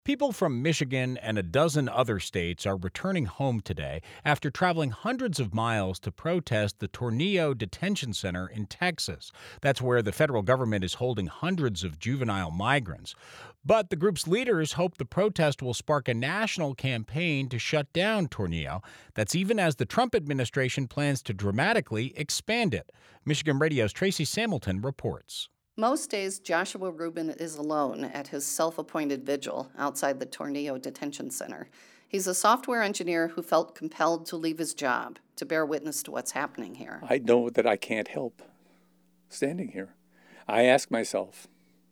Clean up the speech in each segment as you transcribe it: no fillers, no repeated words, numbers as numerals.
People from Michigan and a dozen other states are returning home today after traveling hundreds of miles to protest the Tornillo Detention Center in Texas. That's where the federal government is holding hundreds of juvenile migrants. But the group's leaders hope the protest will spark a national campaign to shut down Tornillo. That's even as the Trump administration plans to dramatically expand it. Michigan Radio's Tracy Samilton reports. Most days, Joshua Rubin is alone at his self-appointed vigil outside the Tornillo Detention Center. He's a software engineer who felt compelled to leave his job to bear witness to what's happening here. I know that I can't help standing here. I ask myself,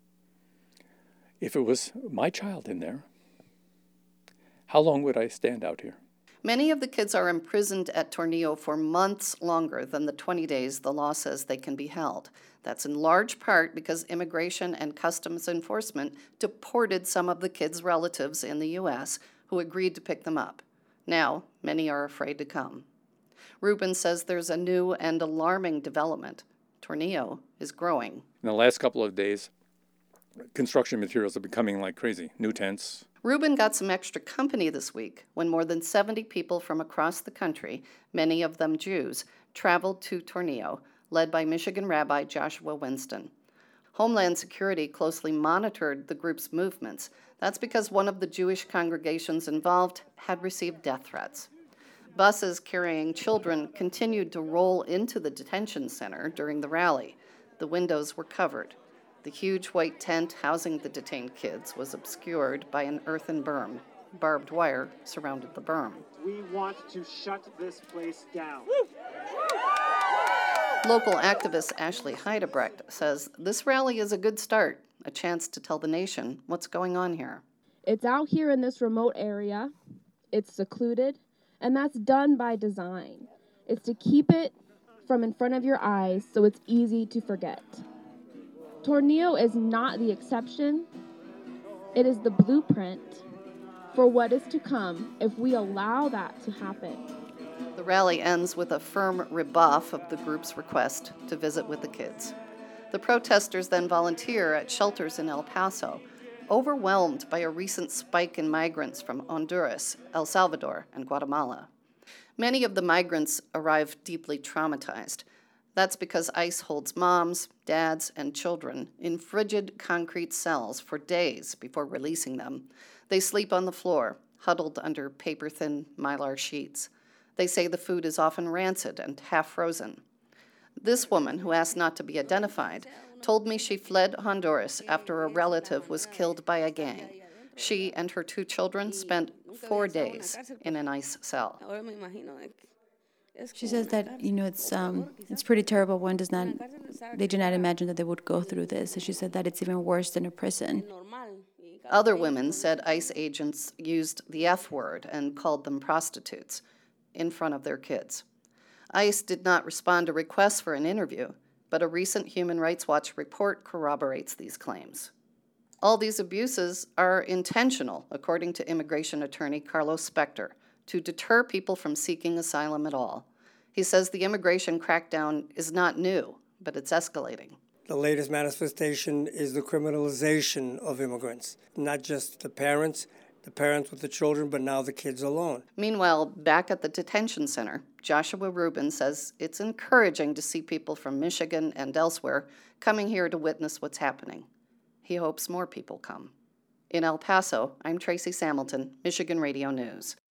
if it was my child in there, how long would I stand out here? Many of the kids are imprisoned at Tornillo for months longer than the 20 days the law says they can be held. That's in large part because Immigration and Customs Enforcement deported some of the kids' relatives in the U.S. who agreed to pick them up. Now, many are afraid to come. Rubin says there's a new and alarming development. Tornillo is growing. In the last couple of days, construction materials are becoming like crazy. New tents. Rubin got some extra company this week when more than 70 people from across the country, many of them Jews, traveled to Tornillo, led by Michigan Rabbi Joshua Winston. Homeland Security closely monitored the group's movements. That's because one of the Jewish congregations involved had received death threats. Buses carrying children continued to roll into the detention center during the rally. The windows were covered. The huge white tent housing the detained kids was obscured by an earthen berm. Barbed wire surrounded the berm. We want to shut this place down. Local activist Ashley Heidebrecht says this rally is a good start, a chance to tell the nation what's going on here. It's out here in this remote area. It's secluded, and that's done by design. It's to keep it from in front of your eyes so it's easy to forget. Tornillo is not the exception. It is the blueprint for what is to come if we allow that to happen. The rally ends with a firm rebuff of the group's request to visit with the kids. The protesters then volunteer at shelters in El Paso, overwhelmed by a recent spike in migrants from Honduras, El Salvador, and Guatemala. Many of the migrants arrive deeply traumatized. That's because ICE holds moms, dads, and children in frigid concrete cells for days before releasing them. They sleep on the floor, huddled under paper-thin Mylar sheets. They say the food is often rancid and half-frozen. This woman, who asked not to be identified, told me she fled Honduras after a relative was killed by a gang. She and her 2 children spent 4 days in an ICE cell. She says that, it's pretty terrible. They do not imagine that they would go through this. So she said that it's even worse than a prison. Other women said ICE agents used the F word and called them prostitutes in front of their kids. ICE did not respond to requests for an interview, but a recent Human Rights Watch report corroborates these claims. All these abuses are intentional, according to immigration attorney Carlos Spector, to deter people from seeking asylum at all. He says the immigration crackdown is not new, but it's escalating. The latest manifestation is the criminalization of immigrants, not just the parents with the children, but now the kids alone. Meanwhile, back at the detention center, Joshua Rubin says it's encouraging to see people from Michigan and elsewhere coming here to witness what's happening. He hopes more people come. In El Paso, I'm Tracy Samilton, Michigan Radio News.